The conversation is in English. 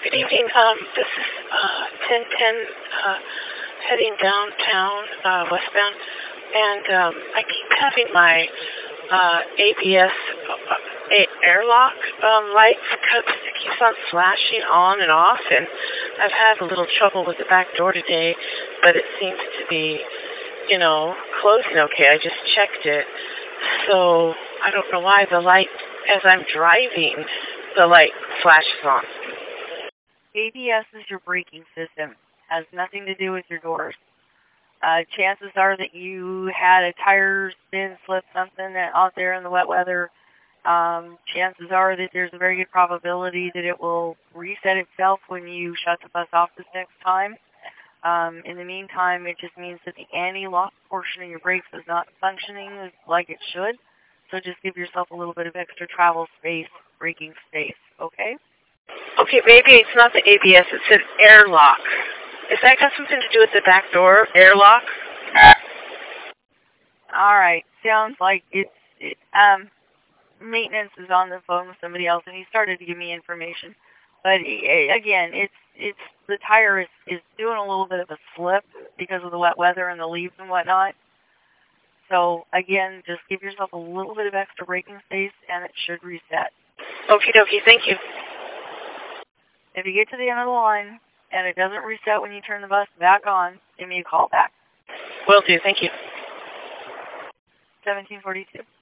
Good evening. This is 1010 heading downtown, westbound, and I keep having my ABS airlock lights keeps on flashing on and off, and I've had a little trouble with the back door today, but it seems to be, closing okay. I just checked it, so I don't know why the light, as I'm driving, the light flashes on. ABS is your braking system. Has nothing to do with your doors. Chances are that you had a tire spin, slip, something out there in the wet weather. Chances are that there's a very good probability that it will reset itself when you shut the bus off this next time. In the meantime, it just means that the anti-lock portion of your brakes is not functioning like it should. So just give yourself a little bit of extra travel space, braking space, okay? Okay, maybe it's not the ABS, it's an airlock. Is that got something to do with the back door airlock? All right, sounds like maintenance is on the phone with somebody else, and he started to give me information. But again, it's the tire is doing a little bit of a slip because of the wet weather and the leaves and whatnot. So again, just give yourself a little bit of extra braking space, and it should reset. Okie dokie, thank you. If you get to the end of the line and it doesn't reset when you turn the bus back on, give me a call back. Will do, thank you. 1742.